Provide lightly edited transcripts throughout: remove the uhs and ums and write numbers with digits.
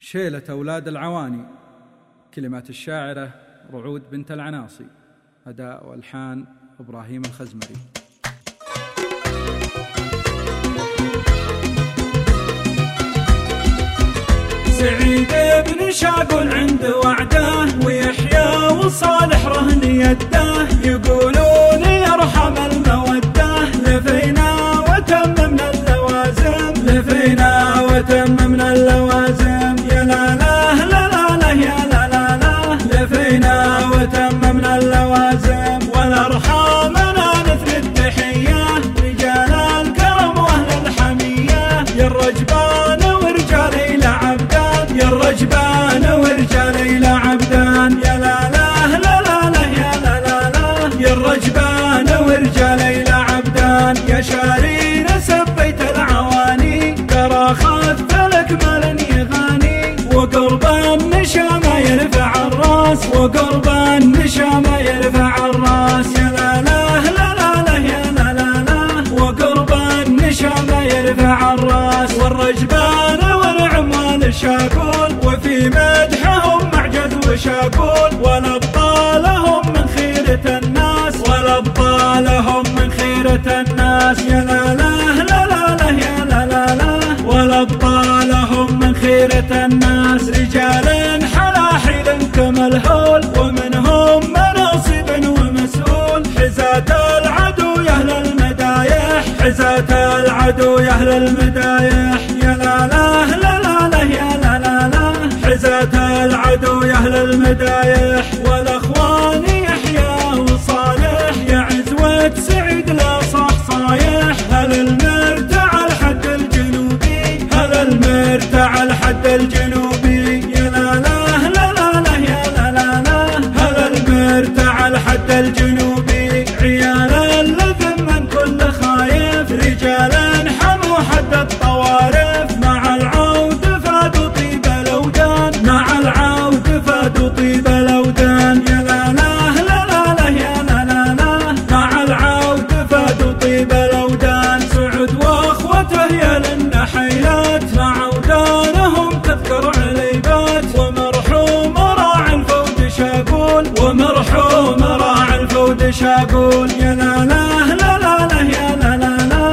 شيلة أولاد العواني. كلمات الشاعرة رعود بنت العناصي. أداء والحان إبراهيم الخزمري. سعيد بن شاقل عند وعده، ويحيى وصالح رهن يده، يقولون يرحم المودة، لفينا وتممنا اللوازم، لفينا وتممنا اللوازم، يا لا لا لا لا لا يا لا لا لا، لفينا وتممنا اللوازم، والأرحامنا مثل التحية، رجال الكرم وأهل الحمية، يا الرجبان ورجال إلى عبدان، يا الرجبان ورجال إلى عبدان، يا لا لا لا لا لا يا لا لا لا، يا الرجبان ورجال إلى عبدان، يا شارين سبيت العواني، ترى خذت لك مال يغاني، وقرب النشامة يرفع الراس، وقرب النشامة يرفع الراس، يا لا لا لا لا لا يا لا لا لا، وقرب النشامة يرفع الراس، والرجبان والعمال شاقول، وفي مدحهم معجز وشاقول، والأبطالهم من خيرة الناس، والأبطالهم من خيرة الناس، يا لا لا لا لا لا يا لا لا لا، والأبطالهم من خيرة الناس، رجال حلاحل كملهول، ومنهم مناصب ومسؤول، حزات العدو يا أهل المدايح، حزات العدو يا أهل المدايح، يا لا لا لا لا لا يا لا لا لا، حزات العدو يا أهل المدايح، والأخوان يحيى وصالح، يا عزوة سعيد لا صح صايح، هل المرتع الحد الجنوبي، هل المرتع الحد الجنوبي، يا لا لا لا لا لا يا لا لا لا، هل المرتع الحد الجنوبي، عيال اللذم من كل خايف، رجال حموا حد الطوارف، مع العود فادوا طيب الأودان، مع العود فادوا طيب الأودان، يا لا لا لا لا لا يا لا لا لا، مع العود فادوا طيب الأودان، سعد وأخوته يا للنحيلات، مع أودانهم تذكر عليبات، ومرحوم راعي الفود شاقول، ومرحوم راعي الفود شاقول، يا لا لا لا لا لا يا لا لا لا،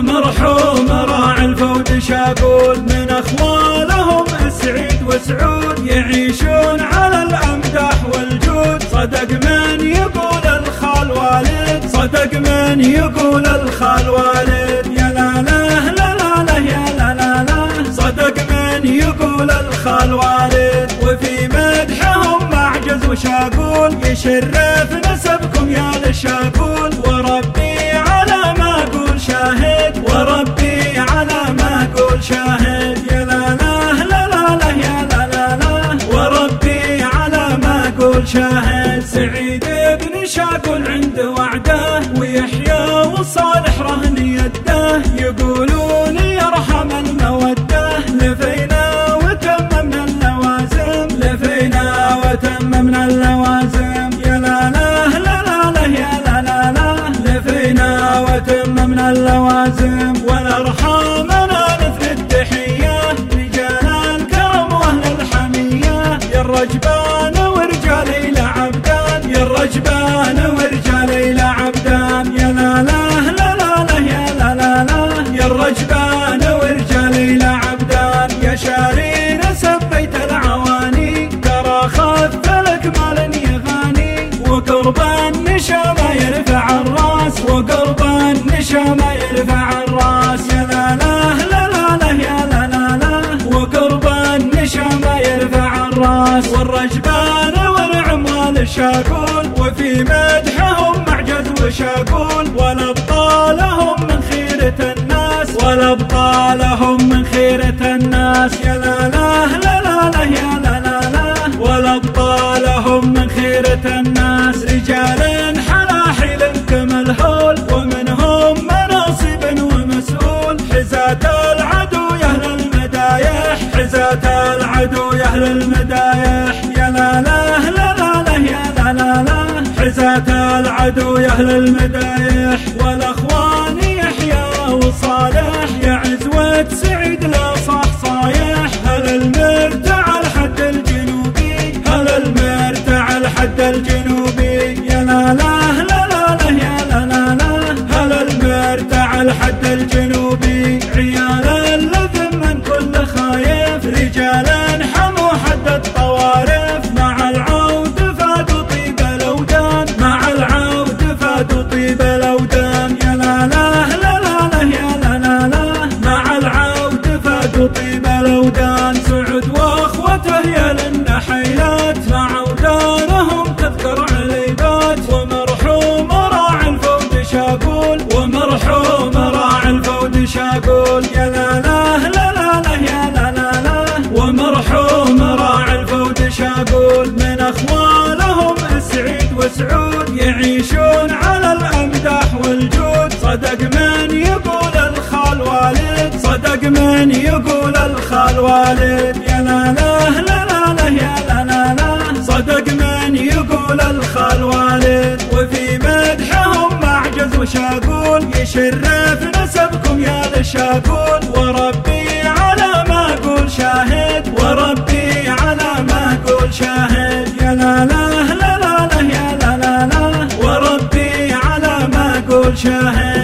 ومرحوم راعي الفود شاقول، من أخوالهم سعيد وسعود، يعيشون على الأمداح والجود، صدق من يقول الخال والد، صدق من يقول الخال والد، يا لا لا لا لا لا يا لا لا لا، صدق من يقول الخال والد، وفي مدحهم معجز وشاقول، يشرف نسبكم يا للشاقول، وربي على ما أقول شاهد، وربي على ما أقول شاهد، يا لا لا لا لا لا يا لا لا لا، وربي على ما أقول شاهد، سعيد بن شاقل عند وعده، ويحيى وصالح رهن يده، يقولون يرحم المودة، لفينا وتممنا اللوازم، لفينا وتممنا اللوازم، يا لا لا لا لا لا يا لا لا لا، لفينا وتممنا اللوازم، والأرحامنا مثل التحية، رجال الكرم وأهل الحمية، يا الرجبان ورجال إلى عبدان، يا الرجبان ورجال إلى عبدان، يا لا لا لا لا لا يا لا لا لا، يا الرجبان ورجال إلى عبدان، يا شارين سبيت العواني، ترى خذت لك مال يغاني، وقرب النشامة يرفع الراس، وقرب النشامة يرفع الراس، يا لا لا لا لا لا يا لا لا لا، وقرب النشامة يرفع الراس، والرجبان والعمال شاقول، وفي مدحهم معجز وشاقول، والأبطالهم من خيرة الناس، والأبطالهم من خيرة الناس، يا لا لا لا لا لا يا لا لا لا، والأبطالهم من خيرة الناس، رجال حلاحل كملهول، ومنهم مناصب ومسؤول، حزات العدو يا أهل المدايح، حزات العدو يا أهل المدايح، يا لا لا لا لا لا يا لا لا لا، حزات العدو يا أهل المدايح، والأخوان يحيى وصالح، يا عزوة سعيد لا صح صايح، هل المرتع رجال حموا حد الطوارف، مع العود فادوا طيب الأودان، مع العود فادوا طيب الأودان. يا لا لا لا لا لا يا لا لا لا، مع العود فادوا طيب الأودان. سعد واخوته يا للنحيلات، مع أودانهم تذكر عليبات. ومرحوم راعي الفود شاقول، ومرحوم راعي الفود شاقول. يا لا لا لا لا لا يا لا لا لا، ومرحوم راعي الفود شاقول. من أخوالهم سعيد وسعود، يعيشون على الأمداح والجود. صدق من يقول الخال والد، صدق من يقول الخال والد. يا لا لا لا لا لا يا لا لا لا، صدق من يقول الخال والد. وفي مدحهم معجز وشاقول، يشرف نسبكم يا للشاقول. وربي على ما أقول شاهد، وربي على ما أقول شاهد. يا لا لا لا لا لا يا لا لا لا، وربي على ما أقول شاهد.